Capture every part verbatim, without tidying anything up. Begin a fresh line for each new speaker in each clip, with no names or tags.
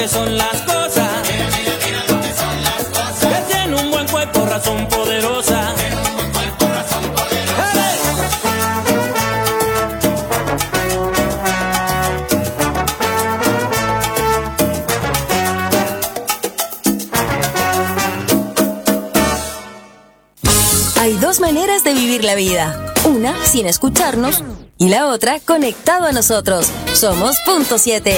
que son las cosas. Mira, mira, mira lo que son las cosas. Que tiene un buen cuerpo, razón poderosa. Tiene un buen cuerpo, razón poderosa.
Hay dos maneras de vivir la vida. Una, sin escucharnos, y la otra, conectado a nosotros. Somos Punto siete.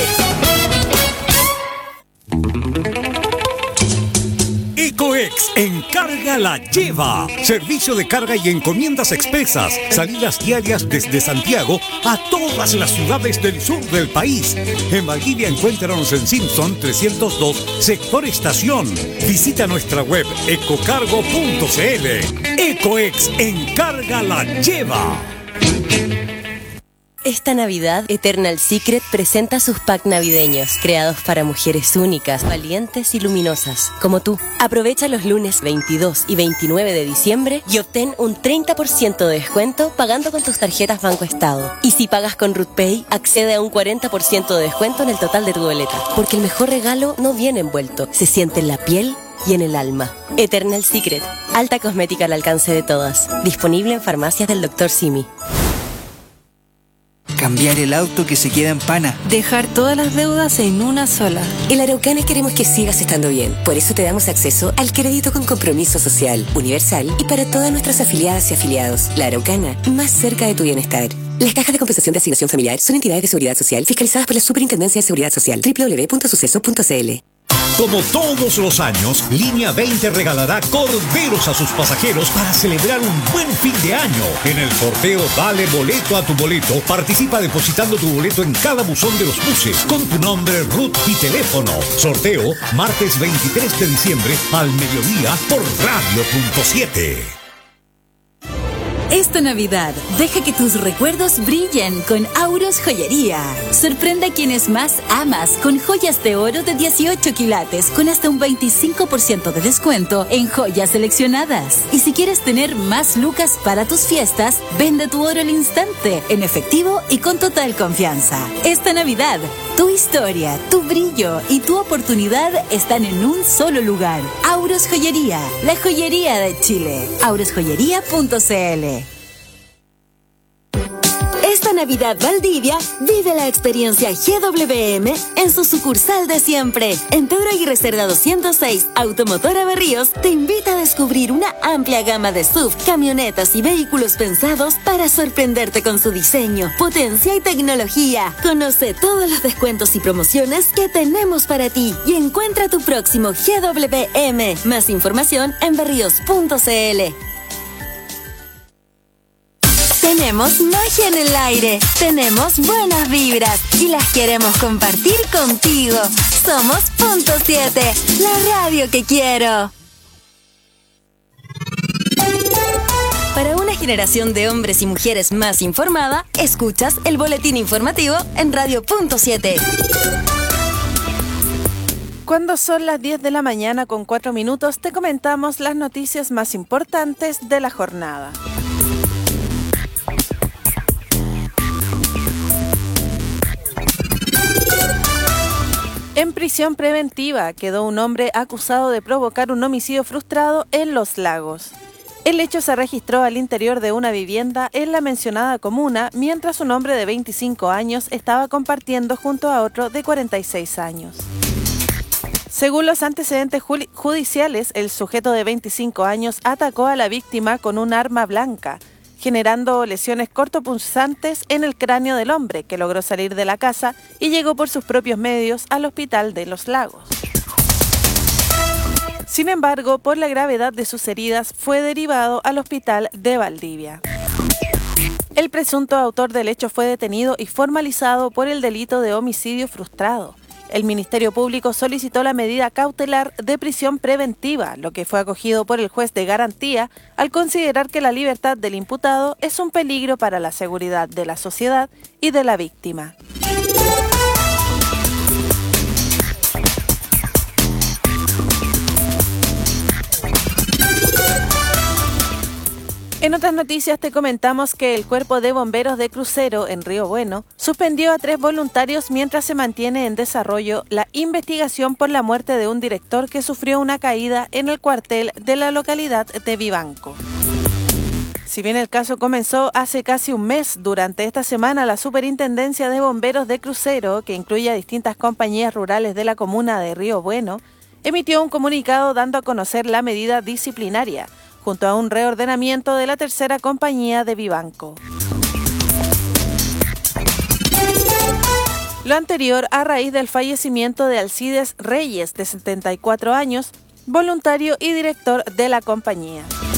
Ecoex Encarga la Lleva. Servicio de carga y encomiendas expresas. Salidas diarias desde Santiago a todas las ciudades del sur del país. En Valdivia encuéntranos en Simpson trescientos dos, sector estación. Visita nuestra web ecocargo punto cl. Ecoex Encarga la Lleva.
Esta Navidad, Eternal Secret presenta sus packs navideños, creados para mujeres únicas, valientes y luminosas, como tú. Aprovecha los lunes veintidós y veintinueve de diciembre y obtén un treinta por ciento de descuento pagando con tus tarjetas Banco Estado. Y si pagas con RutPay, accede a un cuarenta por ciento de descuento en el total de tu boleta. Porque el mejor regalo no viene envuelto, se siente en la piel y en el alma. Eternal Secret, alta cosmética al alcance de todas. Disponible en farmacias del doctor Simi.
Cambiar el auto que se queda en pana.
Dejar todas las deudas en una sola.
En La Araucana queremos que sigas estando bien. Por eso te damos acceso al crédito con compromiso social, universal y para todas nuestras afiliadas y afiliados. La Araucana, más cerca de tu bienestar. Las cajas de compensación de asignación familiar son entidades de seguridad social fiscalizadas por la Superintendencia de Seguridad Social. doble u doble u doble u punto suceso punto c l.
Como todos los años, Línea veinte regalará corderos a sus pasajeros para celebrar un buen fin de año. En el sorteo Dale Boleto a tu Boleto, participa depositando tu boleto en cada buzón de los buses con tu nombre, ruta y teléfono. Sorteo martes veintitrés de diciembre al mediodía por Radio Punto siete.
Esta Navidad, deja que tus recuerdos brillen con Auros Joyería. Sorprende a quienes más amas con joyas de oro de dieciocho quilates con hasta un veinticinco por ciento de descuento en joyas seleccionadas. Y si quieres tener más lucas para tus fiestas, vende tu oro al instante, en efectivo y con total confianza. Esta Navidad, tu historia, tu brillo y tu oportunidad están en un solo lugar. Auros Joyería, la joyería de Chile. auros joyería punto c l.
Esta Navidad Valdivia, vive la experiencia G W M en su sucursal de siempre. En Pedro Aguirre Cerda doscientos seis, Automotora Berríos te invita a descubrir una amplia gama de S U V, camionetas y vehículos pensados para sorprenderte con su diseño, potencia y tecnología. Conoce todos los descuentos y promociones que tenemos para ti y encuentra tu próximo G W M. Más información en berríos punto c l. Tenemos magia en el aire, tenemos buenas vibras y las queremos compartir contigo. Somos Punto siete, la radio que quiero.
Para una generación de hombres y mujeres más informada, escuchas el boletín informativo en Radio Punto siete.
Cuando son las diez de la mañana con cuatro minutos, te comentamos las noticias más importantes de la jornada. En prisión preventiva quedó un hombre acusado de provocar un homicidio frustrado en Los Lagos. El hecho se registró al interior de una vivienda en la mencionada comuna, mientras un hombre de veinticinco años estaba compartiendo junto a otro de cuarenta y seis años. Según los antecedentes judiciales, el sujeto de veinticinco años atacó a la víctima con un arma blanca, generando lesiones cortopunzantes en el cráneo del hombre, que logró salir de la casa y llegó por sus propios medios al hospital de Los Lagos. Sin embargo, por la gravedad de sus heridas, fue derivado al hospital de Valdivia. El presunto autor del hecho fue detenido y formalizado por el delito de homicidio frustrado. El Ministerio Público solicitó la medida cautelar de prisión preventiva, lo que fue acogido por el juez de garantía al considerar que la libertad del imputado es un peligro para la seguridad de la sociedad y de la víctima. En otras noticias te comentamos que el Cuerpo de Bomberos de Crucero en Río Bueno suspendió a tres voluntarios mientras se mantiene en desarrollo la investigación por la muerte de un director que sufrió una caída en el cuartel de la localidad de Vivanco. Si bien el caso comenzó hace casi un mes, durante esta semana la Superintendencia de Bomberos de Crucero, que incluye a distintas compañías rurales de la comuna de Río Bueno, emitió un comunicado dando a conocer la medida disciplinaria, junto a un reordenamiento de la tercera compañía de Vivanco. Lo anterior a raíz del fallecimiento de Alcides Reyes, de setenta y cuatro años, voluntario y director de la compañía.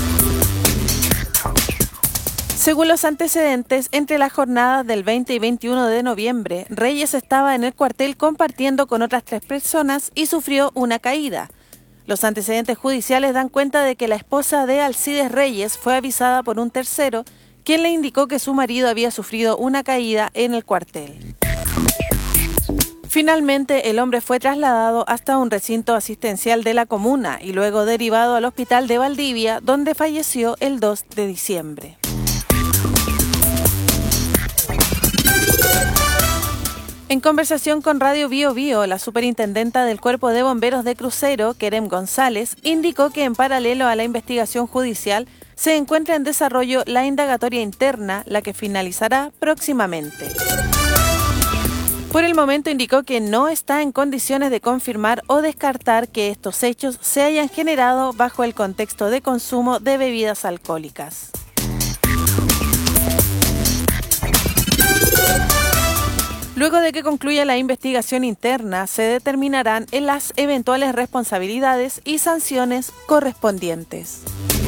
Según los antecedentes, entre las jornadas del veinte y veintiuno de noviembre, Reyes estaba en el cuartel compartiendo con otras tres personas y sufrió una caída. Los antecedentes judiciales dan cuenta de que la esposa de Alcides Reyes fue avisada por un tercero, quien le indicó que su marido había sufrido una caída en el cuartel. Finalmente, el hombre fue trasladado hasta un recinto asistencial de la comuna y luego derivado al hospital de Valdivia, donde falleció el dos de diciembre. En conversación con Radio Bio Bio, la superintendenta del Cuerpo de Bomberos de Crucero, Kerem González, indicó que en paralelo a la investigación judicial se encuentra en desarrollo la indagatoria interna, la que finalizará próximamente. Por el momento indicó que no está en condiciones de confirmar o descartar que estos hechos se hayan generado bajo el contexto de consumo de bebidas alcohólicas. Luego de que concluya la investigación interna, se determinarán en las eventuales responsabilidades y sanciones correspondientes.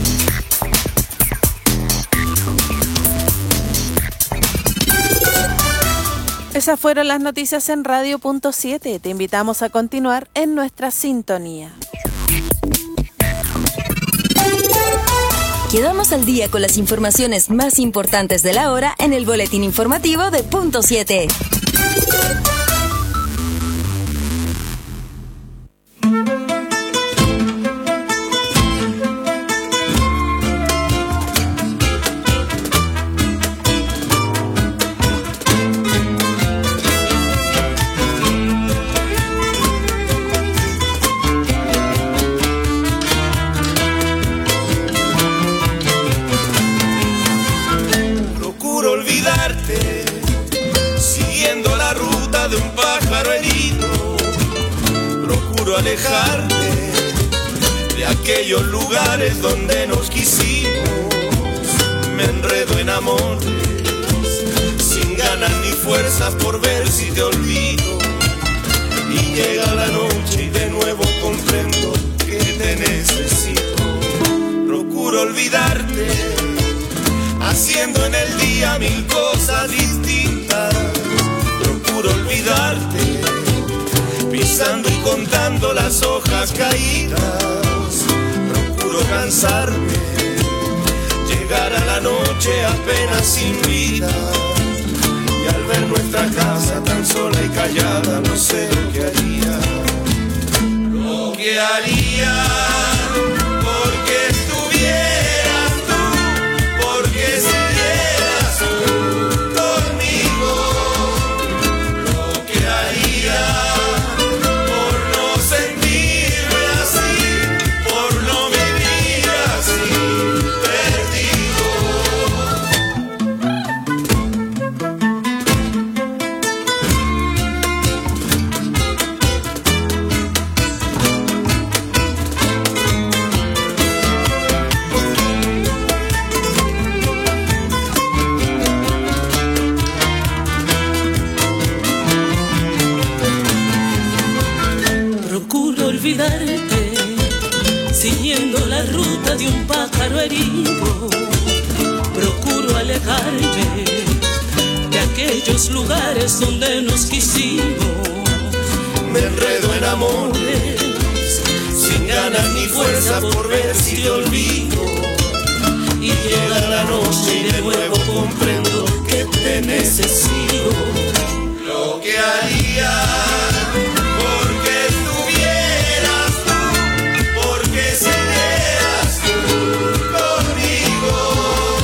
Esas fueron las noticias en Radio Punto siete. Te invitamos a continuar en nuestra sintonía.
Quedamos al día con las informaciones más importantes de la hora en el boletín informativo de Punto siete.
Procuro olvidarte, siguiendo la ruta de un pájaro herido. Procuro alejarte de aquellos lugares donde nos quisimos. Me enredo en amores, sin ganas ni fuerzas por ver si te olvido. Y llega la noche y de nuevo comprendo que te necesito. Procuro olvidarte, haciendo en el día mil cosas distintas. Procuro olvidarte, pisando y contando las hojas caídas. Procuro cansarme, llegar a la noche apenas sin vida. Y al ver nuestra casa tan sola y callada, no sé lo que haría. Lo que haría porque estuvieras tú, porque siguieras tú conmigo. Lo que haría por no sentirme así, por no vivir así, perdido.
Procuro olvidarte, siguiendo la ruta de un pájaro herido. Procuro alejarme de aquellos lugares donde nos quisimos.
Me enredo en amores, sin ganas ni fuerza por ver si te olvido. Y llega la noche y de nuevo comprendo que te necesito. Lo que haría porque estuvieras tú, porque siguieras tú conmigo.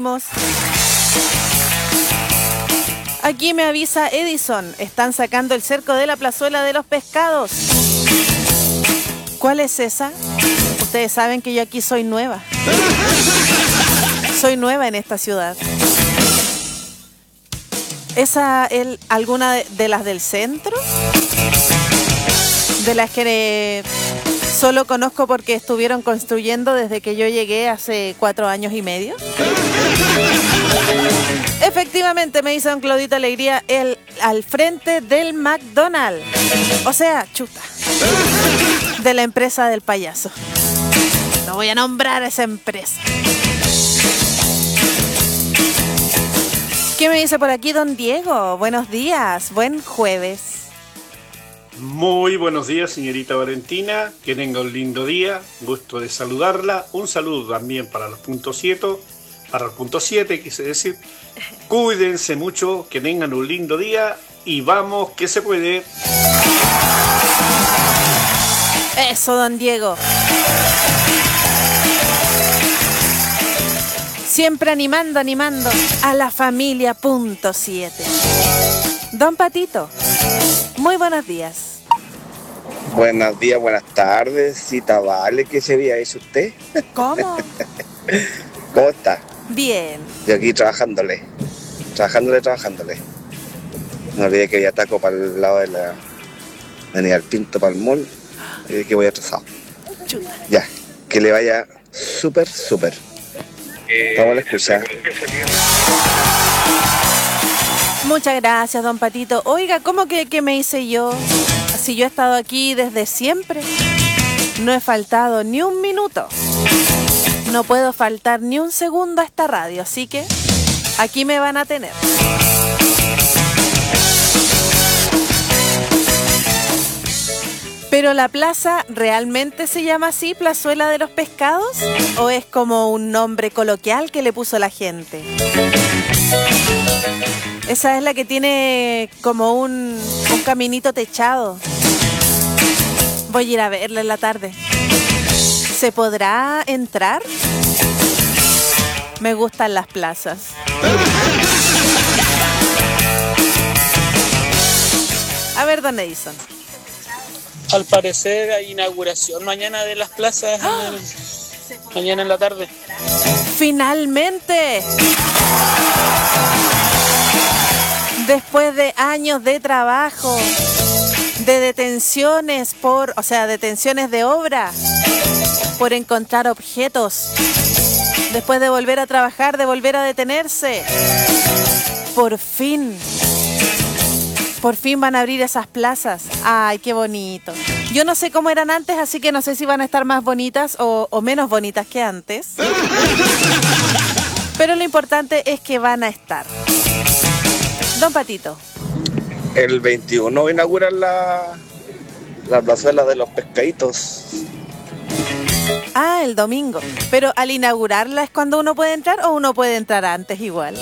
seguimos. Aquí me avisa Edison, están sacando el cerco de la plazuela de los pescados. ¿Cuál es esa? Ustedes saben que yo aquí soy nueva. Soy nueva en esta ciudad. ¿Esa es alguna de, de las del centro? De las que solo conozco porque estuvieron construyendo desde que yo llegué hace cuatro años y medio. Efectivamente, me dice don Claudito Alegría, el, al frente del McDonald's. O sea, chuta. De la empresa del payaso. No voy a nombrar esa empresa. ¿Qué me dice por aquí don Diego? Buenos días, buen jueves.
Muy buenos días, señorita Valentina. Que tenga un lindo día. Gusto de saludarla. Un saludo también para los puntos siete. Para el punto siete, quise decir. Cuídense mucho, que tengan un lindo día. Y vamos, que se puede.
Eso, don Diego. Siempre animando, animando a la familia punto siete. Don Patito, muy buenos días.
Buenos días, buenas tardes. Cita Vale, ¿qué se veía eso usted?
¿Cómo?
¿Cómo está?
Bien.
Yo aquí trabajándole, trabajándole, trabajándole. No olvidé que había taco para el lado de la Avenida del Pinto, para el mall, y que voy atrasado.
Chuta.
Ya, que le vaya súper, súper. Estamos a la escucha.
Muchas gracias, don Patito. Oiga, ¿cómo que, que me hice yo? Si yo he estado aquí desde siempre, no he faltado ni un minuto. No puedo faltar ni un segundo a esta radio, así que aquí me van a tener. ¿Pero la plaza realmente se llama así, Plazuela de los Pescados? ¿O es como un nombre coloquial que le puso la gente? Esa es la que tiene como un, un caminito techado. Voy a ir a verla en la tarde. ¿Se podrá entrar? Me gustan las plazas. A ver, don Edison.
Al parecer hay inauguración mañana de las plazas, ¡oh! en el, mañana en la tarde.
¡Finalmente! Después de años de trabajo, de detenciones por, o sea, detenciones de obra, por encontrar objetos, después de volver a trabajar, de volver a detenerse, por fin... Por fin van a abrir esas plazas. Ay, qué bonito. Yo no sé cómo eran antes, así que no sé si van a estar más bonitas o, o menos bonitas que antes. Pero lo importante es que van a estar. Don Patito.
El veintiuno inauguran la, la plazuela de los pescaditos.
Ah, el domingo. Pero al inaugurarla es cuando uno puede entrar o uno puede entrar antes igual.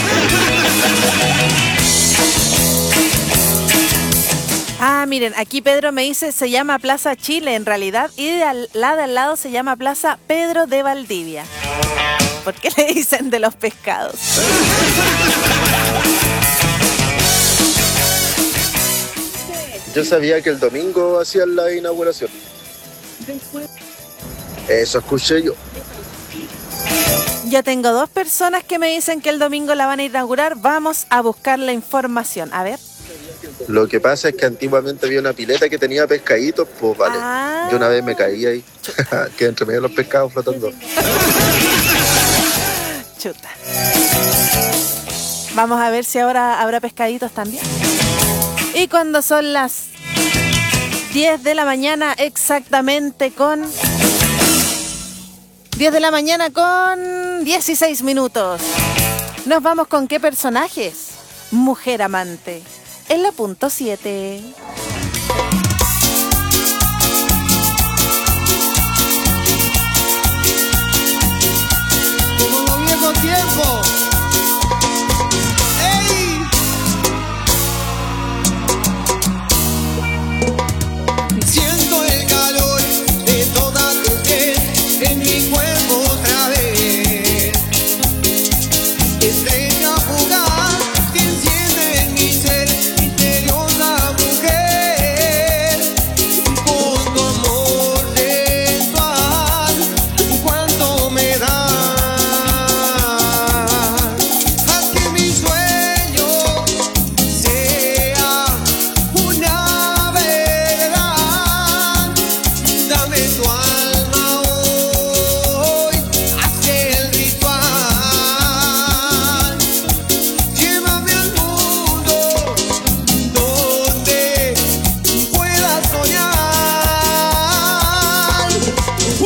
Ah, miren, aquí Pedro me dice, se llama Plaza Chile en realidad, y de al, la de al lado se llama Plaza Pedro de Valdivia. ¿Por qué le dicen de los pescados?
Yo sabía que el domingo hacían la inauguración. Eso escuché yo.
Ya tengo dos personas que me dicen que el domingo la van a inaugurar. Vamos a buscar la información. A ver.
Lo que pasa es que antiguamente había una pileta que tenía pescaditos, pues vale.
Ah.
Yo una vez me caí ahí, que entre medio de los pescados flotando.
Chuta. Vamos a ver si ahora habrá pescaditos también. Y cuando son las diez de la mañana exactamente con... diez de la mañana con dieciséis minutos. Nos vamos con qué personajes. Mujer amante. En la punto siete.
Como los viejos tiempos. ¡Ey! Siento el calor de toda tu piel en mi cuerpo otra vez. estrella fugaz que enciende en mi ser, misteriosa mujer, con tu amor sensual, cuánto me das. Haz que mi sueño sea una verdad. Dame tu alma hoy, haz el ritual. Llévame al mundo donde pueda soñar. Uh,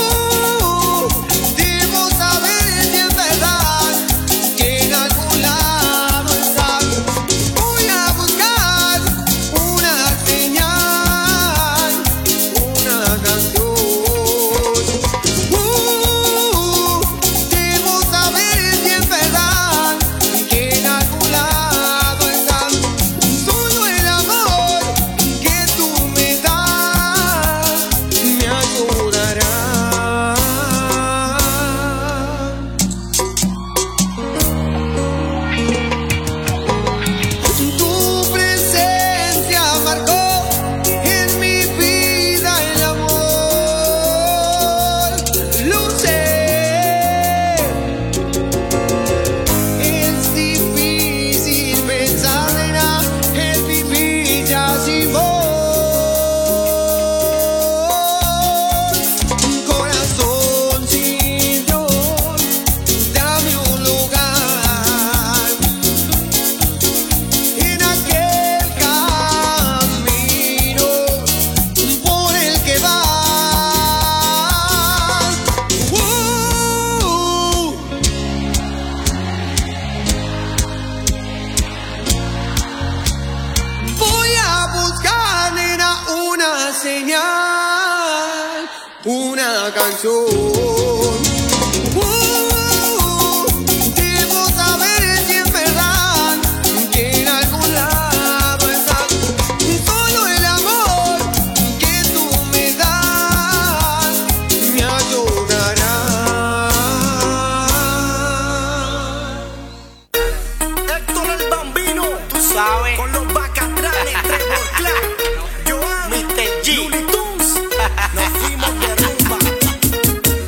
debo saber si es verdad que en algún lado estás. Voy a buscar una señal, una canción. Uh, debo saber si es verdad que en algún lado estás. Solo el amor que tú me das me ayudará. Tu presencia marcó en mi vida el amor. Lo sé. Es difícil pensar, nena, es vivir ya sin vos. Corazón sin Dios, dame un lugar en aquel camino por el que vas. Uh, Voy a buscar, nena, una señal, una canción. Uh, debo saber si es verdad que en algún lado estás. Solo el amor que tú me das me ayudará.
Héctor el Bambino, tú sabes, con los bacatranes, Trevor Clark, Joan, mister G, Looney Tunes, nos fuimos de rumba.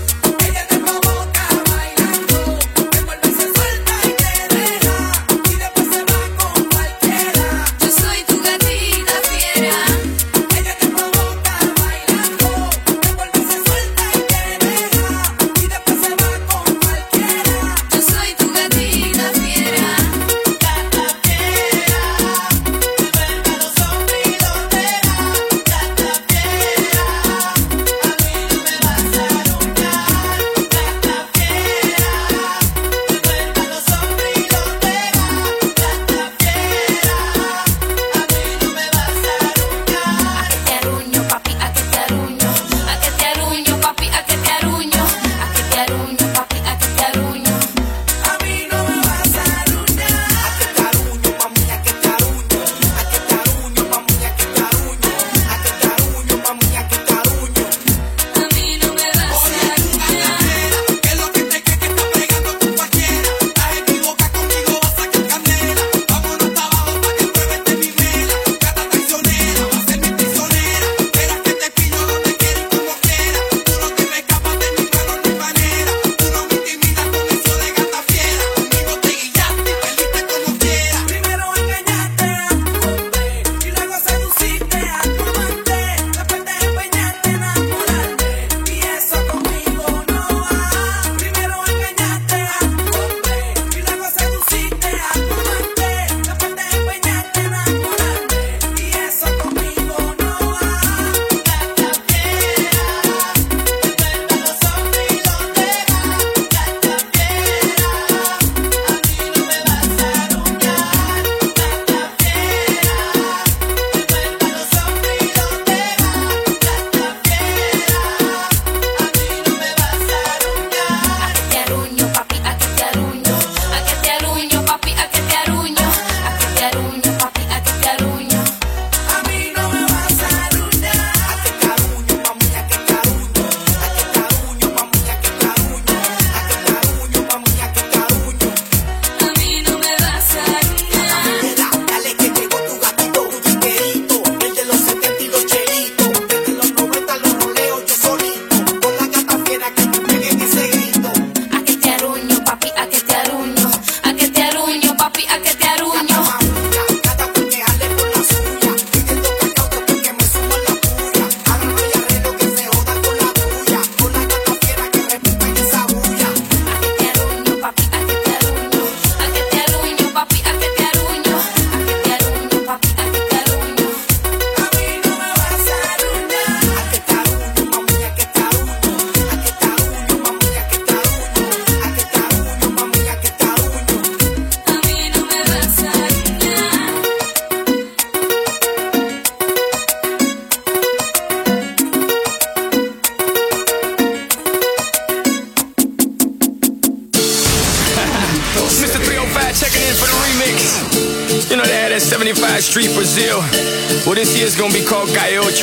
checking in for the remix. You know they had that seventy-five Street Brazil. Well, this year's gonna be called Calle Ocho.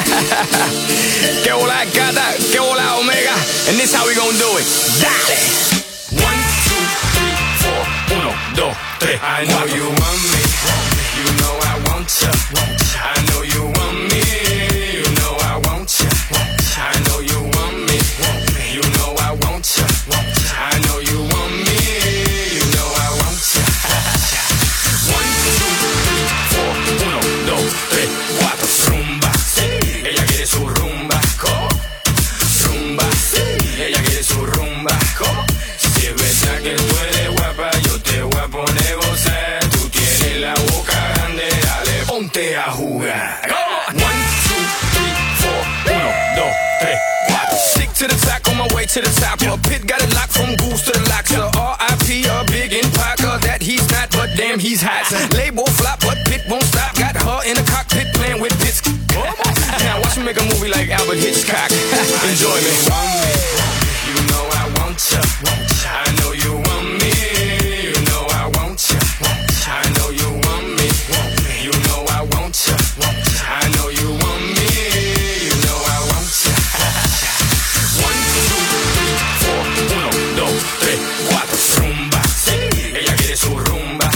Que hola gata, que hola omega. And this how we gonna do it. Dale. One, two, three, four. Uno, dos, tres. I know you want me. You know I want ya. I know you want me. You know I want ya. I know you want me. You know I want ya. I know you want me. You know I want ya. One, two, three, four. Uno, dos, tres, cuatro. Rumba. Ella quiere su rumba. Rumba. Ella quiere su rumba. Si es verdad que tú eres guapa, yo te voy a poner gozar. Tú tienes la boca grande, dale, ponte a jugar. One, two, three, four. Uno, dos, tres, cuatro. Stick to the top, on my way to the top. A pit got it locked from goose to the locks. So R I P a big in Parker, that he's not, but damn he's hot. Label flop, but Pit won't stop. Got her in the cockpit playing with bits. Now watch me make a movie like Albert Hitchcock. Enjoy me. You know I want ya. I know you want me. You know I want ya. I know you want me. You know I want ya. I know you want me. You know I want ya. One, two, three, four. Uno, dos, tres, cuatro. Rumba. Ella quiere su rumba.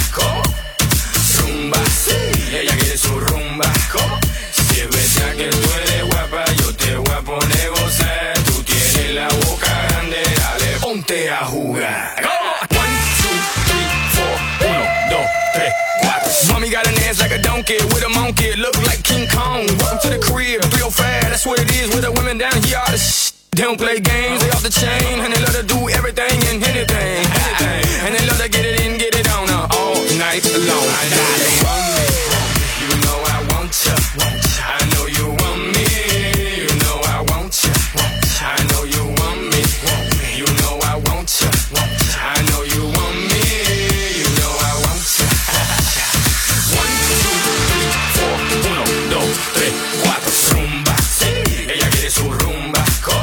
Rumba. Ella quiere su rumba. Si es verdad que tú eres guapa, yo te voy a poner gozar. Tú tienes la boca grande, dale, ponte a jugar. One, two, three, four. Uno, dos, tres, cuatro. Mommy got an ass like a donkey with a monkey, look like King Kong. Welcome to the crib, three oh five, that's what it is with the women down here. All the sh- they don't play games, they off the chain, and they love to do everything and anything, anything. And they love to get it in, get it on uh, all night long. Dale. You know I want ya. I know you want me. You know I want ya. I know you want me. You know I want ya. I know you want me. You know I want ya. One, two, three, four. Uno, dos, tres, cuatro. Rumba. Ella quiere su rumba.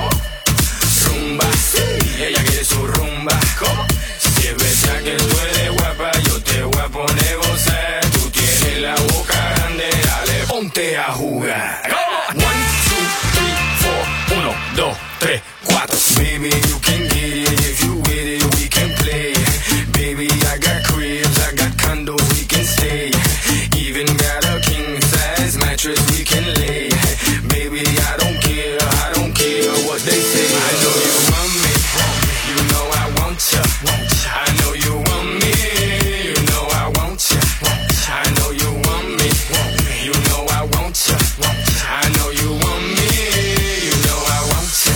Rumba. Ella quiere su rumba. Si es verdad que tú eres guapa, yo te voy a poner gozar. Tú tienes la boca grande, dale, ponte a jugar. One, two, three, four. Uno, dos, tres, cuatro. Baby, you can get it if you with it, we can play. Baby, I got cribs, I got condos, we can stay. Even got a king size mattress we can lay. Baby, I don't care, I don't care what they say. I know you want me, you know I want ya. I know you want me, you know I want ya. I know you want me, you know I want ya. I know you want me, you know I want ya.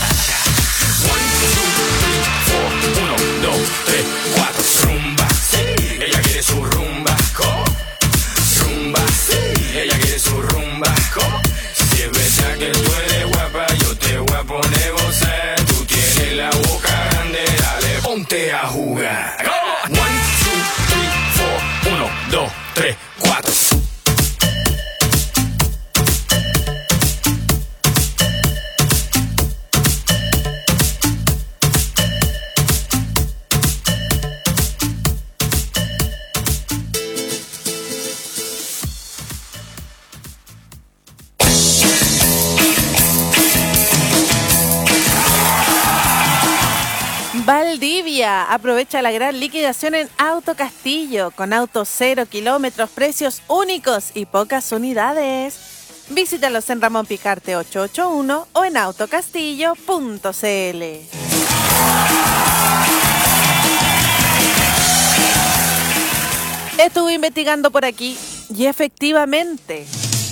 One, two, three, four. Uno, dos, tres, cuatro. Rumba. Ella quiere su rumba. Rumba. Ella quiere su rumba. Si es verdad que tú eres guapa, yo te voy a poner gozar. Tú tienes la boca grande, dale, ponte a jugar. One, two, three, four. Uno, dos, tres, cuatro.
Valdivia, aprovecha la gran liquidación en Auto Castillo, con autos cero kilómetros, precios únicos y pocas unidades. Visítalos en Ramón Picarte ochocientos ochenta y uno o en autocastillo punto c l. Estuve investigando por aquí y efectivamente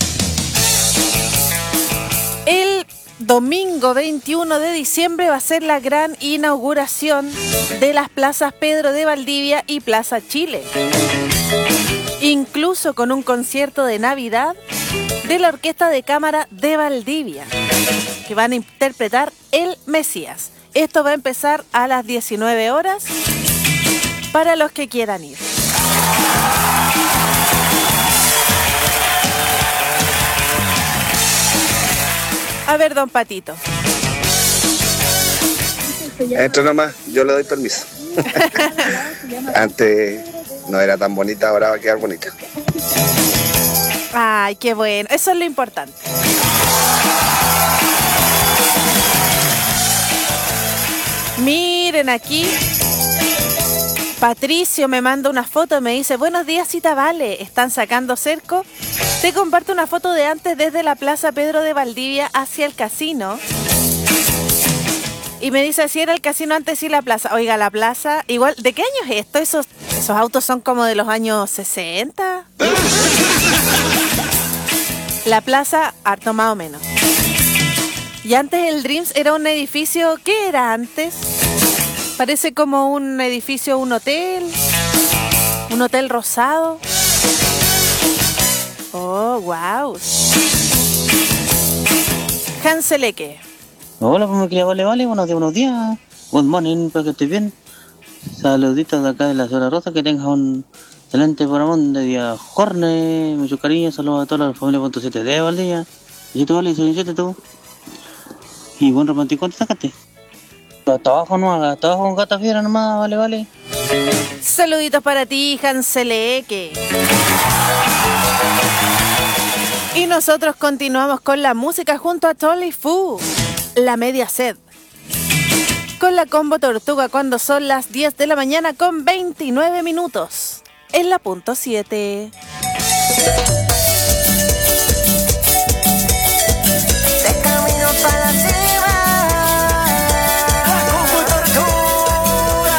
el domingo veintiuno de diciembre va a ser la gran inauguración de las plazas Pedro de Valdivia y Plaza Chile, incluso con un concierto de Navidad de la Orquesta de Cámara de Valdivia, que van a interpretar El Mesías. Esto va a empezar a las diecinueve horas para los que quieran ir. A ver, don Patito.
Entro nomás, yo le doy permiso. Antes no era tan bonita, ahora va a quedar bonita.
Ay, qué bueno. Eso es lo importante. Miren aquí. Patricio me manda una foto, me dice, buenos días, Cita Vale, ¿están sacando cerco? Te comparto una foto de antes desde la Plaza Pedro de Valdivia hacia el casino. Y me dice, si era el casino antes y la plaza. Oiga, la plaza, igual, ¿de qué año es esto? Esos, esos autos son como de los años sesenta. La plaza, harto más o menos. Y antes el Dreams era un edificio, ¿qué era antes? Parece como un edificio, un hotel, un hotel rosado. Oh, wow. Hanseleque.
Hola, pues mi querida Vale, Vale, buenos días, buenos días. Good morning, para que estés bien. Saluditos de acá de la Zona Rosa, que tengas un excelente programa de día jorne. Mucho cariño, saludos a toda la familia punto siete de Valdivia. Y tú, Vale, soy siete tú. Y buen romántico, sácate. Hasta abajo no haga, hasta abajo con gata fiera nomás, Vale, Vale.
Saluditos para ti, Hanseleque. Y nosotros continuamos con la música junto a Tolly Fu, La Media Sed. Con la combo Tortuga cuando son las diez de la mañana con veintinueve minutos. En la punto siete.
De camino para la cima. La combo Tortuga.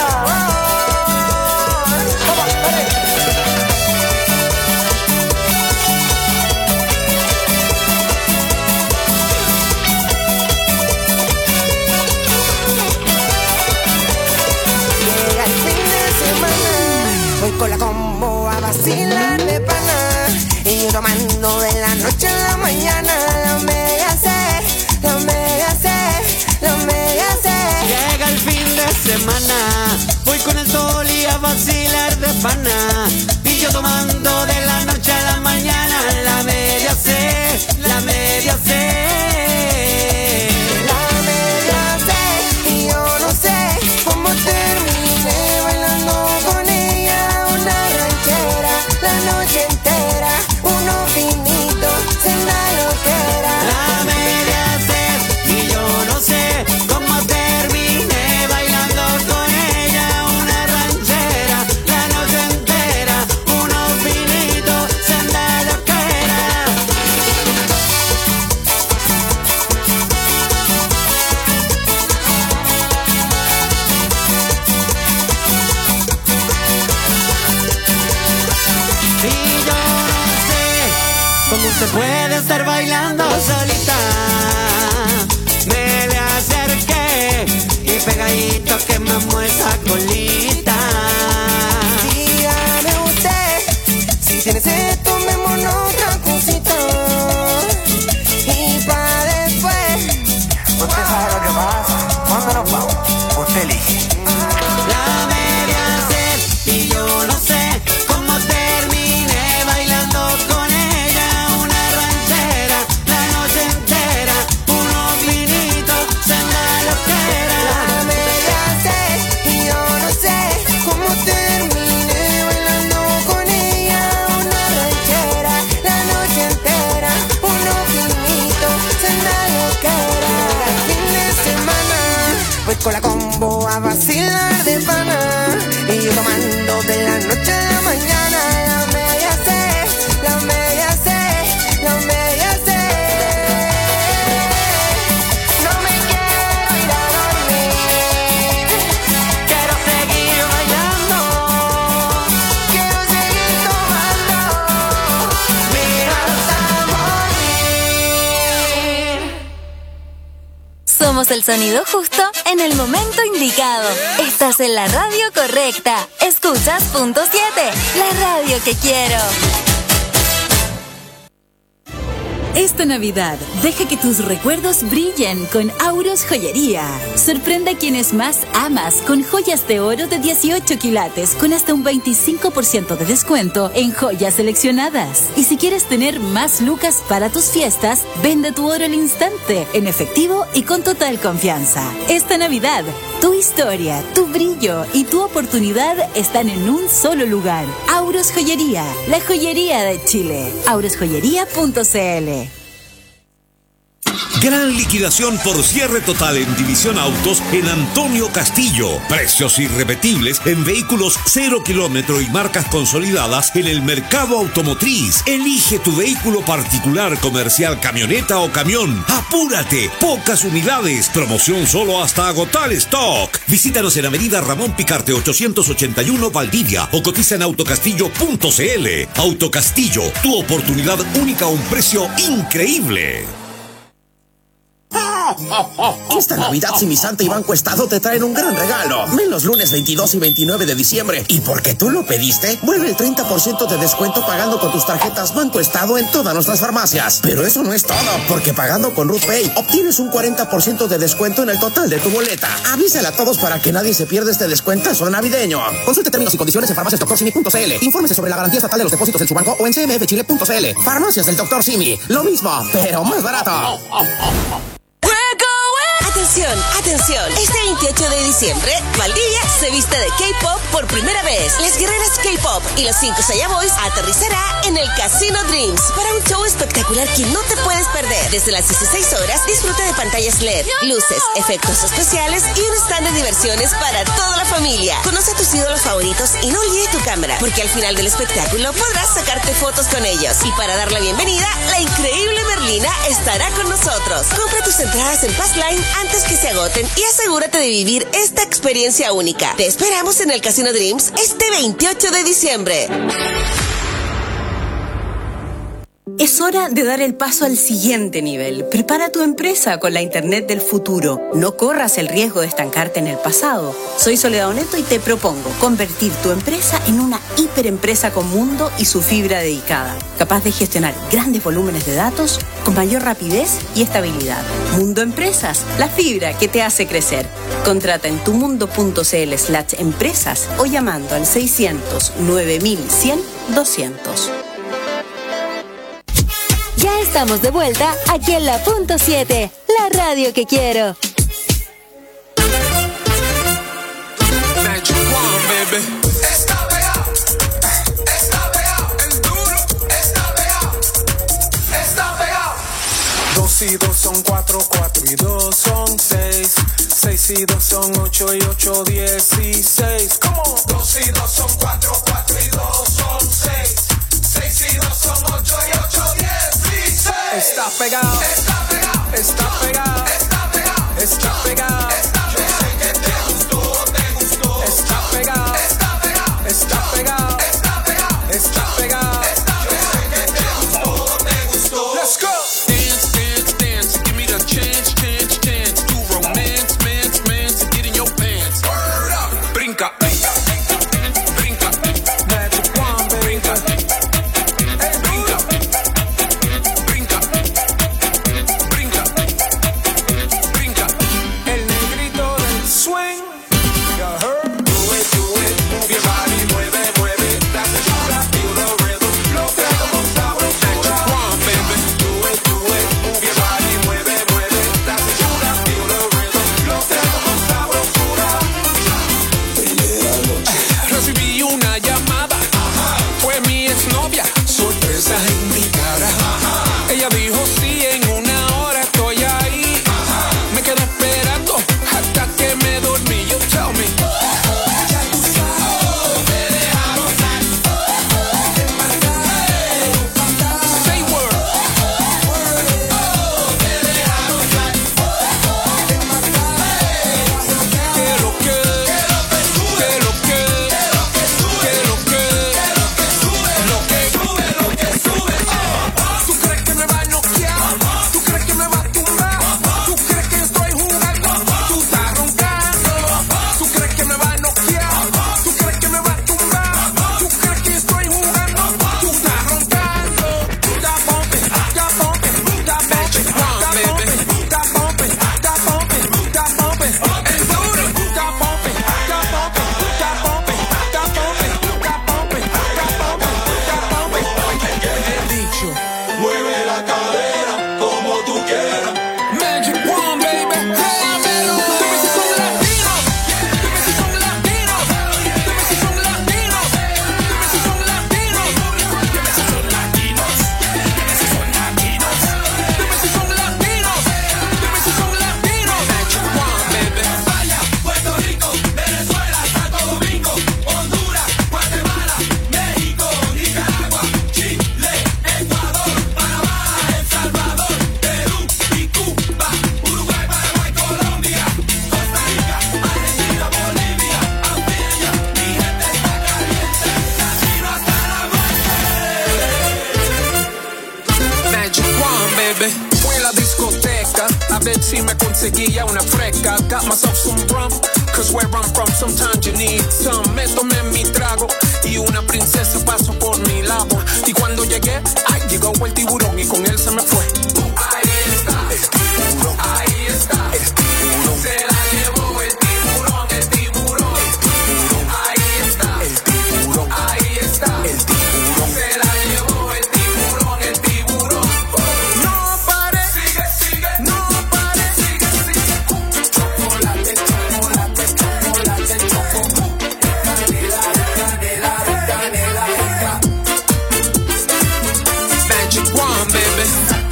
Llega el fin de semana. Voy con la combo a vacilar de pana. Y yo tomando de la noche a la mañana. La mega C, la mega C, la mega C.
Llega el fin de semana, voy con el sol y a vacilar de pana. Y yo tomando de la noche a la mañana. La media C, la media C.
La media C, y yo no sé cómo terminé bailando con ella. Una ranchera, la noche entera, uno finito, cena loquera.
La media C, y yo no sé cómo terminé bailando con ella. Una ranchera, la noche entera, uno finito, senda loquera. Y yo no sé cómo se puede estar bailando solita. Me le acerqué y pegadito que me esa colita.
Dígame usted, si tiene sed, tomémonos otra cosita. Y pa' después, usted sabe lo que pasa. ¿Cuándo nos vamos? Usted elige.
La media sed y yo no sé cómo terminé bailando con ella. Una ranchera, la noche entera, unos vinitos, senda loquera.
La media sed y yo no sé cómo terminé bailando con ella. Una ranchera, la noche entera, unos vinitos, cena loquera. El fin de semana voy con la combo a vacilar de pana. Y yo tomando de la noche a la mañana. La media C, la media C, la media C. No me quiero ir a dormir.
Quiero seguir bailando,
quiero seguir tomando.
mira hasta morir.
Somos el sonido justo en el momento indicado. Estás en la radio correcta. Escuchas punto siete, la radio que quiero.
Esta Navidad, deja que tus recuerdos brillen con Auros Joyería. Sorprende a quienes más amas con joyas de oro de dieciocho quilates con hasta un veinticinco por ciento de descuento en joyas seleccionadas. Y si quieres tener más lucas para tus fiestas, vende tu oro al instante, en efectivo y con total confianza. Esta Navidad, tu historia, tu brillo y tu oportunidad están en un solo lugar. Auros Joyería, la joyería de Chile. auros joyería punto c l.
Gran liquidación por cierre total en División Autos en Antonio Castillo. Precios irrepetibles en vehículos cero kilómetro y marcas consolidadas en el mercado automotriz. Elige tu vehículo particular, comercial, camioneta o camión. ¡Apúrate! Pocas unidades. Promoción solo hasta agotar stock. Visítanos en Avenida Ramón Picarte ochocientos ochenta y uno Valdivia o cotiza en autocastillo punto c l. Autocastillo, tu oportunidad única a un precio increíble.
Esta Navidad Simisanta y Banco Estado te traen un gran regalo. Ven los lunes veintidós y veintinueve de diciembre y porque tú lo pediste, vuelve el treinta por ciento de descuento pagando con tus tarjetas Banco Estado en todas nuestras farmacias. Pero eso no es todo, porque pagando con Ruth Pay obtienes un cuarenta por ciento de descuento en el total de tu boleta. Avísale a todos para que nadie se pierda este descuentazo navideño. Consulte términos y condiciones en farmacias doctor simi punto c l. Infórmese sobre la garantía estatal de los depósitos en su banco o en c m f chile punto c l. Farmacias del doctor Simi, lo mismo, pero más barato.
Atención, atención. Este veintiocho de diciembre, Valdivia se viste de K-pop por primera vez. Las guerreras K-pop y los cinco Saya Boys aterrizará en el Casino Dreams para un show espectacular que no te puedes perder. Desde las dieciséis horas, disfruta de pantallas L E D, luces, efectos especiales y un stand de diversiones para toda la familia. Conoce a tus ídolos favoritos y no olvides tu cámara, porque al final del espectáculo podrás sacarte fotos con ellos. Y para dar la bienvenida, la increíble Merlina estará con nosotros. Compra tus entradas en Passline antes que se agoten y asegúrate de vivir esta experiencia única. Te esperamos en el Casino Dreams este veintiocho de diciembre.
Es hora de dar el paso al siguiente nivel. Prepara tu empresa con la Internet del futuro. No corras el riesgo de estancarte en el pasado. Soy Soledad Oneto y te propongo convertir tu empresa en una hiperempresa con Mundo y su fibra dedicada, capaz de gestionar grandes volúmenes de datos con mayor rapidez y estabilidad. Mundo Empresas, la fibra que te hace crecer. Contrata en tumundo.cl slash empresas o llamando al seiscientos nueve mil cien doscientos.
Ya estamos de vuelta aquí en la punto siete, la radio que quiero.
Está pegado, está pegado, el duro, está pegado, está pegado. Dos y dos son cuatro, cuatro y dos son seis, seis y dos son ocho y ocho dieciséis. ¿Cómo? Dos y dos son cuatro, cuatro y dos son seis, seis y dos son ocho y ocho dieciséis. Está pegado, está pegado, está pegado, está pegado, está pegado. Yo sé que te gustó, te gustó. Está pegado, está pegado, está pegado, está pegado, está pegado. Yo sé que te gustó, te gustó. Let's go. Dance, dance, dance, give me the chance, chance, chance to romance, mance, mance, and get in your pants. Word up, brinca, brinca, brinca, magic wand, brinca. tarde si me conseguía una fresca. Got myself some rum, cause where I'm from sometimes you need some. Me tomé mi trago y una princesa pasó por mi lado. Y cuando llegué, ay, llegó el tiburón y con él se me fue. Ahí está, el tiburón. Ahí está, el tiburón. Se la llevó el tiburón, el tiburón. El tiburón. Ahí está, el tiburón. Ahí está, el tiburón. Se la llevó el tiburón, el tiburón. No pare, sigue, sigue. No pare, sigue, sigue. Chocolate, chocolate, chocolate, chocolate. Canela, canela, canela, canela. Magic wand, baby.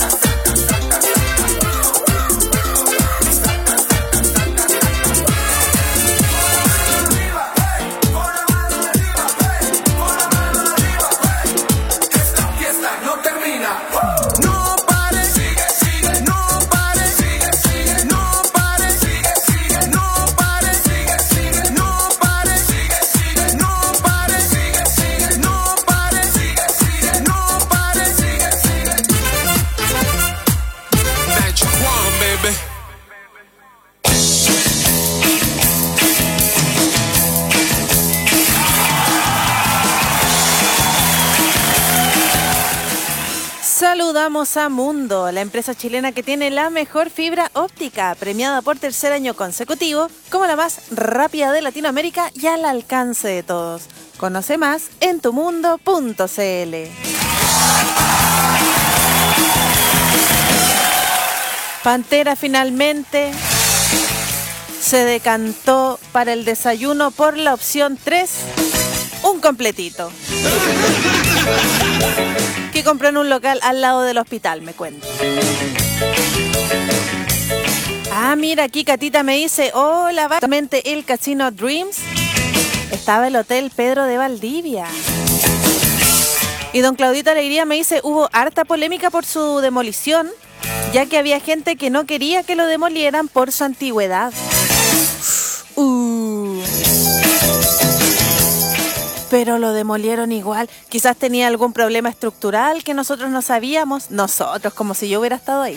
Saludamos a Mundo, la empresa chilena que tiene la mejor fibra óptica, premiada por tercer año consecutivo como la más rápida de Latinoamérica y al alcance de todos. Conoce más en tumundo punto cl. Pantera finalmente se decantó para el desayuno por la opción tres, un completito. Que compró en un local al lado del hospital, me cuento. Ah, mira, aquí Catita me dice, hola, básicamente el Casino Dreams estaba el Hotel Pedro de Valdivia. Y don Claudito Alegría me dice, hubo harta polémica por su demolición, ya que había gente que no quería que lo demolieran por su antigüedad. Uh... Pero lo demolieron igual. Quizás tenía algún problema estructural que nosotros no sabíamos. Nosotros, como si yo hubiera estado ahí.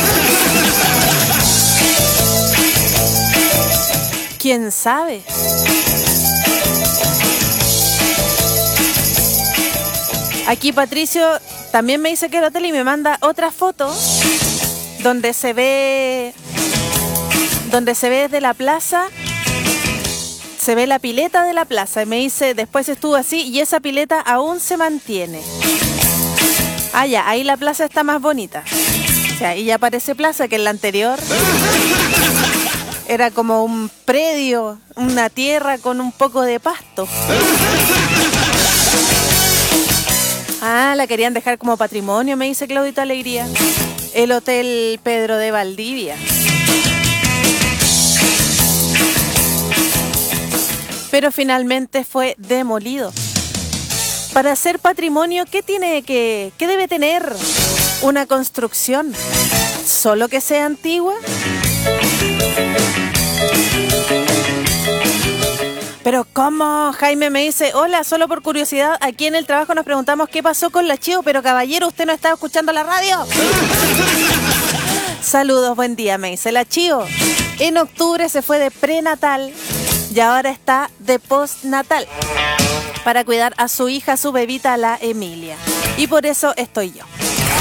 ¿Quién sabe? Aquí Patricio también me dice que el hotel y me manda otra foto donde se ve donde se ve desde la plaza. Se ve la pileta de la plaza y me dice, después estuvo así y esa pileta aún se mantiene. Ah, ya, ahí la plaza está más bonita. O sea, ahí ya parece plaza, que en la anterior era como un predio, una tierra con un poco de pasto. Ah, la querían dejar como patrimonio, me dice Claudito Alegría. El Hotel Pedro de Valdivia. Pero finalmente fue demolido. Para ser patrimonio, ¿qué tiene que, qué debe tener una construcción? ¿Solo que sea antigua? Pero ¿cómo? Jaime me dice, hola, solo por curiosidad, aquí en el trabajo nos preguntamos qué pasó con la Chío, pero caballero, ¿usted no estaba escuchando la radio? Saludos, buen día, me dice la Chío. En octubre se fue de prenatal y ahora está de postnatal para cuidar a su hija, su bebita, la Emilia. Y por eso estoy yo.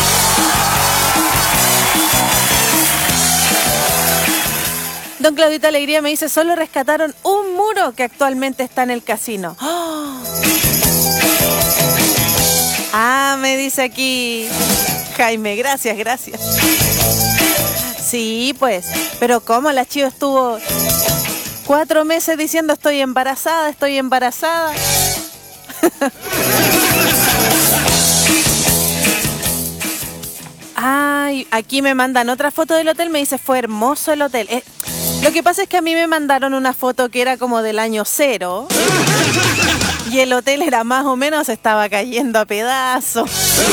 Don Claudito Alegría me dice, solo rescataron un muro que actualmente está en el casino. ¡Oh! Ah, me dice aquí Jaime, gracias, gracias. Sí, pues, pero ¿cómo? La Chío estuvo cuatro meses diciendo estoy embarazada, estoy embarazada. Ay, aquí me mandan otra foto del hotel, me dice, fue hermoso el hotel. Eh, lo que pasa es que a mí me mandaron una foto que era como del año cero y el hotel era más o menos, estaba cayendo a pedazos.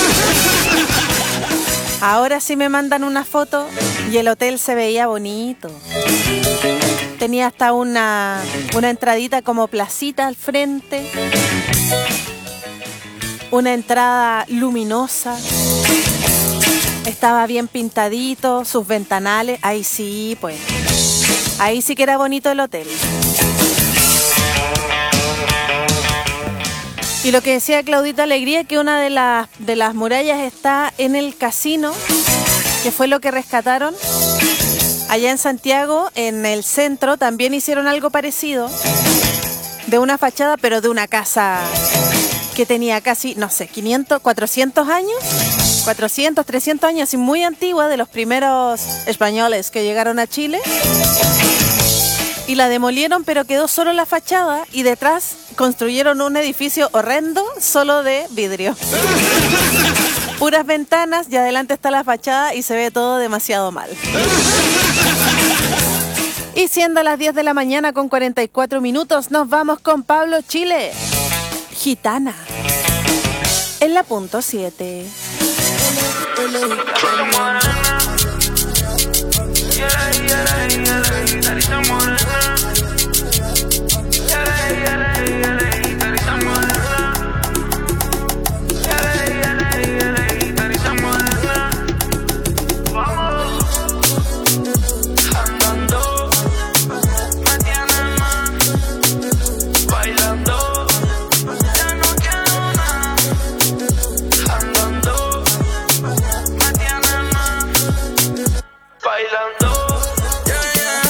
Ahora sí me mandan una foto y el hotel se veía bonito. Tenía hasta una, una entradita como placita al frente. Una entrada luminosa. Estaba bien pintadito, sus ventanales, ahí sí, pues. Ahí sí que era bonito el hotel. Y lo que decía Claudita Alegría, que una de las, de las murallas está en el casino, que fue lo que rescataron. Allá en Santiago, en el centro, también hicieron algo parecido, de una fachada, pero de una casa que tenía casi, no sé, quinientos, cuatrocientos años, cuatrocientos, trescientos años, y muy antigua, de los primeros españoles que llegaron a Chile. Y la demolieron, pero quedó solo la fachada, y detrás construyeron un edificio horrendo solo de vidrio. Puras ventanas, y adelante está la fachada y se ve todo demasiado mal. Y siendo las diez de la mañana con cuarenta y cuatro minutos, nos vamos con Pablo Chile. Gitana. En la punto siete.
Bailando,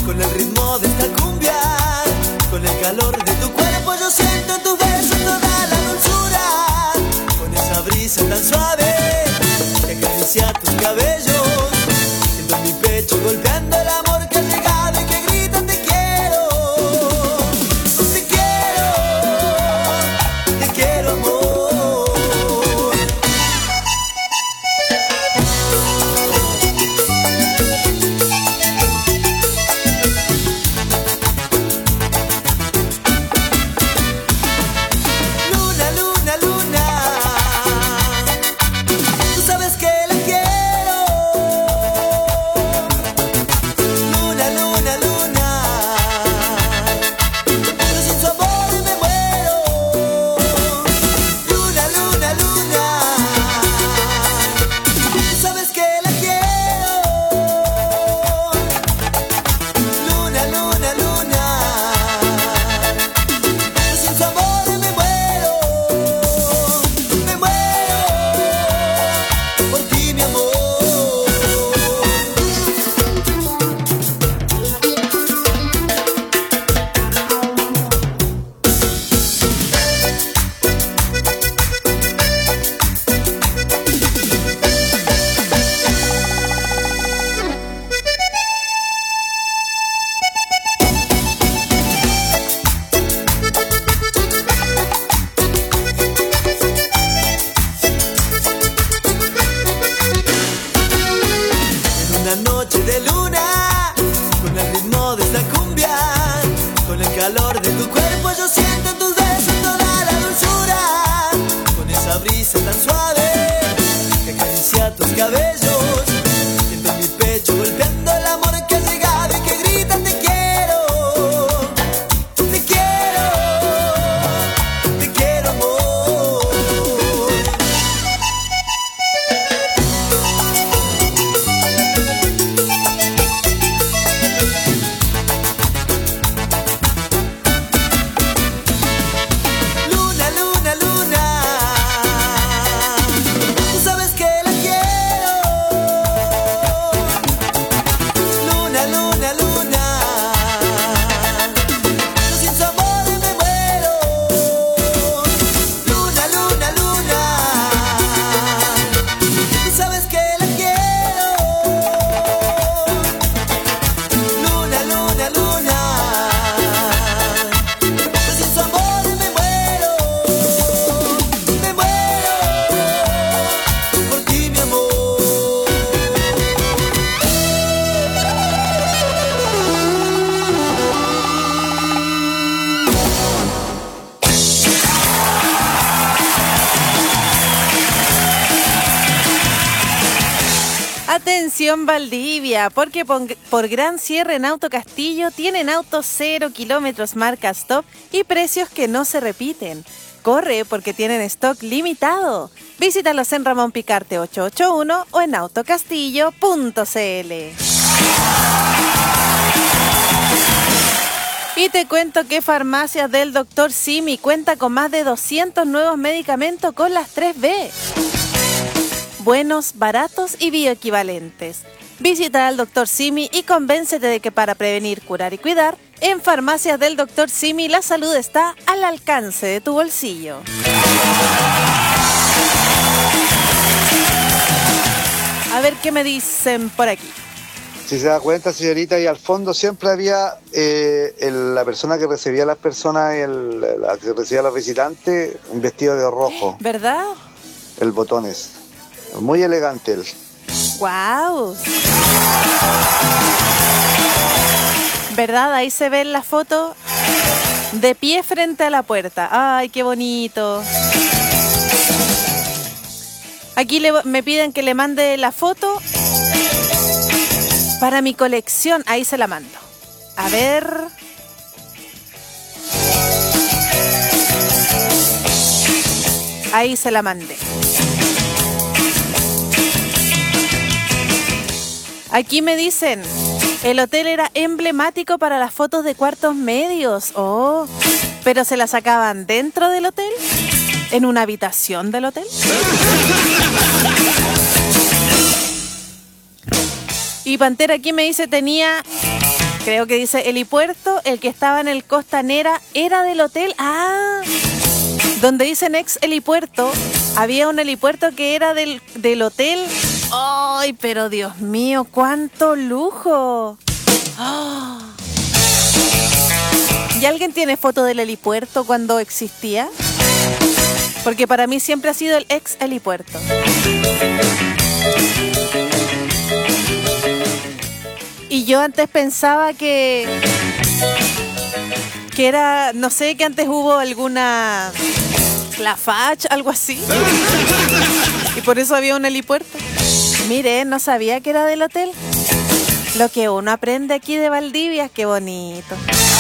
con el ritmo de esta cumbia, con el calor de tu cuerpo yo siento en tus besos toda la dulzura, con esa brisa tan suave que acaricia tus cabellos, siento en mi pecho golpeando el amor que ha llegado y que grita te quiero, te quiero, te quiero amor. Luna, luna, luna, tú sabes que la quiero. Luna, luna, luna, pero sin su amor me muero. Luna, luna, luna, tú sabes que la quiero. Luna, luna, luna, pero sin su amor me muero. Me muero por ti, mi amor. En una noche de luna, con el ritmo de esta cumbia, con el calor de tu cuerpo yo siento en tus besos toda la dulzura, con esa brisa tan suave que acaricia tus cabellos, siento en mi pecho golpeando el amor que ha llegado y que grita te quiero, te quiero, te quiero amor. Luna, luna, luna, tú sabes que la quiero. Luna, luna, luna, yo sin su amor me muero. Luna, luna, luna, tú sabes que la quiero. Luna, luna, luna, yo sin su amor me muero. Me muero por ti, mi amor.
Atención Valdivia, porque por, por gran cierre en Auto Castillo tienen autos cero kilómetros marca Stop y precios que no se repiten. Corre porque tienen stock limitado. Visítalos en Ramón Picarte ochocientos ochenta y uno o en autocastillo punto cl. Y te cuento que Farmacias del doctor Simi cuenta con más de doscientos nuevos medicamentos con las tres B. Buenos, baratos y bioequivalentes. Visita al doctor Simi y convéncete de que para prevenir, curar y cuidar, en Farmacias del doctor Simi la salud está al alcance de tu bolsillo. A ver qué me dicen por aquí.
Si se da cuenta, señorita, y al fondo siempre había eh, el- la persona que recibía a las personas, el, la que recibía a los visitantes, un vestido de rojo,
¿Verdad?
el botones. Muy elegante él.
¡Guau! ¿Verdad? Ahí se ve en la foto de pie frente a la puerta. ¡Ay, qué bonito! Aquí le- me piden que le mande la foto para mi colección. Ahí se la mando. A ver. Ahí se la mandé. Aquí me dicen, el hotel era emblemático para las fotos de cuartos medios. Oh, pero se las sacaban dentro del hotel, en una habitación del hotel. Y Pantera aquí me dice, tenía Creo que dice helipuerto, el que estaba en el Costanera era del hotel. Ah, donde dicen ex helipuerto, había un helipuerto que era del, del hotel. ¡Ay, pero Dios mío, cuánto lujo! Oh. ¿Y alguien tiene foto del helipuerto cuando existía? Porque para mí siempre ha sido el ex helipuerto. Y yo antes pensaba que que era, no sé, que antes hubo alguna La Fach, algo así. Y por eso había un helipuerto. Mire, no sabía que era del hotel. Lo que uno aprende aquí de Valdivia, qué bonito.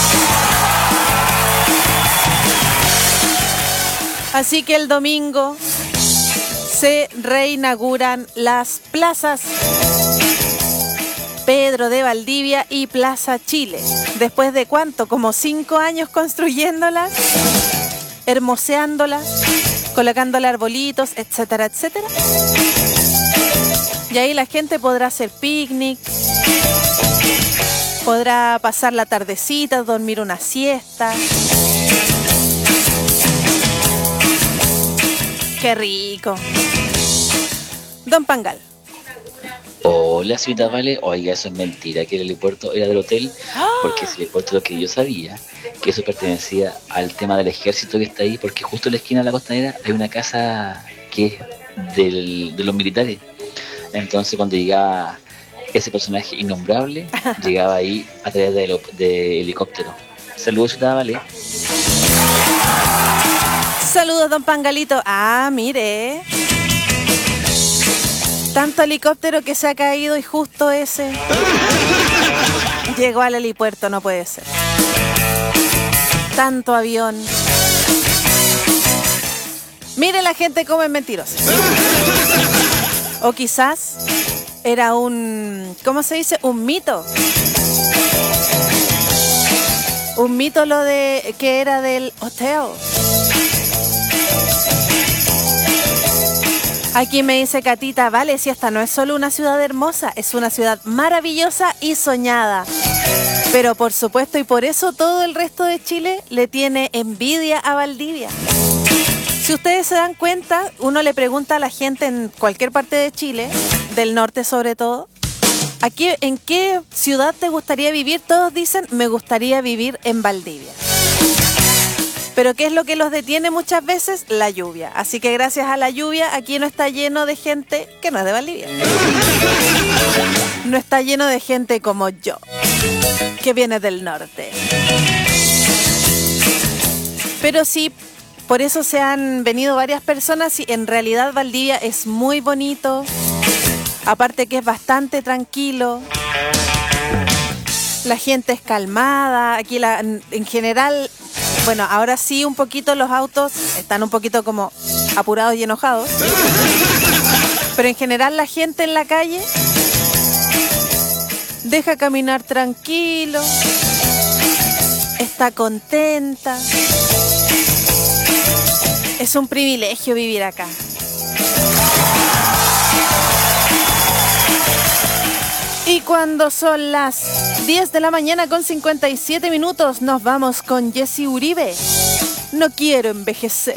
Así que el domingo se reinauguran las plazas Pedro de Valdivia y Plaza Chile. ¿Después de cuánto? Como cinco años construyéndolas, hermoseándolas, colocándole arbolitos, etcétera, etcétera. Y ahí la gente podrá hacer picnic, podrá pasar la tardecita, dormir una siesta. ¡Qué rico! Don Pangal.
Hola, señorita Vale. Oiga, eso es mentira, que el helipuerto era del hotel, porque ese helipuerto, lo que yo sabía, que eso pertenecía al tema del ejército que está ahí, porque justo en la esquina de la Costanera hay una casa que es del, de los militares. Entonces, cuando llegaba ese personaje innombrable, llegaba ahí a través de, de helicóptero. Saludos, señorita Vale.
Saludos, don Pangalito. Ah, mire. Tanto helicóptero que se ha caído y justo ese llegó al helipuerto, no puede ser. Tanto avión. Mire la gente cómo es mentirosa. O quizás era un, ¿cómo se dice? Un mito. Un mito lo de que era del hotel. Aquí me dice Catita, vale, si esta no es solo una ciudad hermosa, es una ciudad maravillosa y soñada. Pero por supuesto, y por eso todo el resto de Chile le tiene envidia a Valdivia. Si ustedes se dan cuenta, uno le pregunta a la gente en cualquier parte de Chile, del norte sobre todo, aquí, ¿en qué ciudad te gustaría vivir? Todos dicen, me gustaría vivir en Valdivia. Pero ¿qué es lo que los detiene muchas veces? La lluvia. Así que gracias a la lluvia aquí no está lleno de gente que no es de Valdivia. No está lleno de gente como yo, que viene del norte. Pero sí, por eso se han venido varias personas y en realidad Valdivia es muy bonito. Aparte que es bastante tranquilo. La gente es calmada. Aquí la, en general... Bueno, ahora sí un poquito los autos están un poquito como apurados y enojados. Pero en general la gente en la calle deja caminar tranquilo, está contenta. Es un privilegio vivir acá. Y cuando son las diez de la mañana con cincuenta y siete minutos, nos vamos con Jessy Uribe. No quiero envejecer.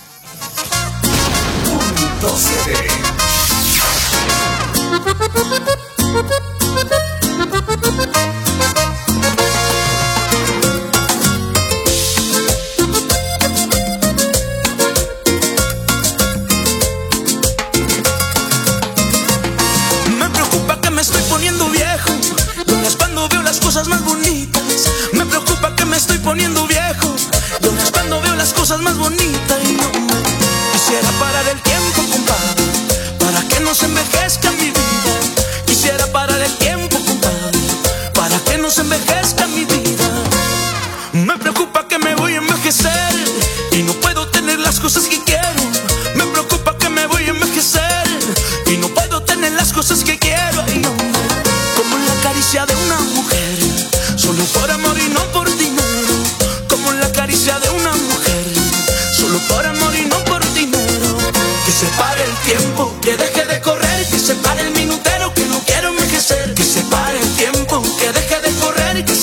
Punto siete.
Me estoy poniendo viejo, y es cuando veo las cosas más bonitas. Me preocupa que me estoy poniendo viejo, y es cuando veo las cosas más bonitas. Y no me quisiera parar el tiempo, compadre, para que no se envejezca mi vida. Quisiera parar el tiempo, compadre, para que no se envejezca mi vida. Me preocupa que me voy a envejecer y no puedo tener las cosas que quiero. Me preocupa que me voy a envejecer y no puedo tener las cosas que quiero. Y no, como la caricia de una mujer, solo por amor y no por dinero. Como la caricia de una mujer, solo por amor y no por dinero. Que se pare el tiempo, que deje de correr, que se pare el minutero, que no quiero envejecer. Que se pare el tiempo, que deje de correr, que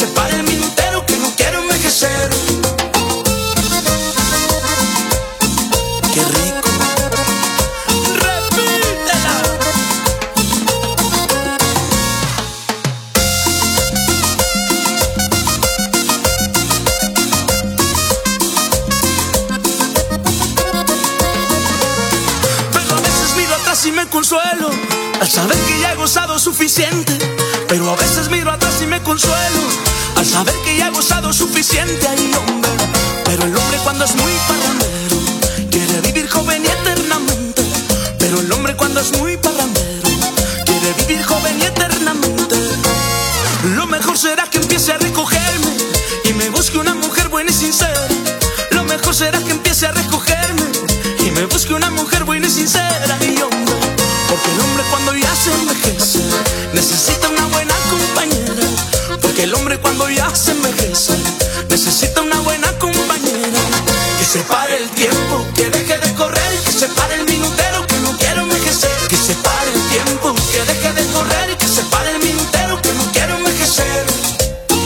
al saber que ya he gozado suficiente, pero a veces miro atrás y me consuelo, al saber que ya he gozado suficiente. Ay, hombre, pero el hombre cuando es muy parrandero quiere vivir joven y eternamente. Pero el hombre cuando es muy parrandero quiere vivir joven y eternamente. Lo mejor será que empiece a recogerme y me busque una mujer buena y sincera. Lo mejor será que empiece a recogerme y me busque una mujer buena y sincera. Y hombre, porque el hombre cuando ya se envejece necesita una buena compañera. Porque el hombre cuando ya se envejece necesita una buena compañera. Que se pare el tiempo, que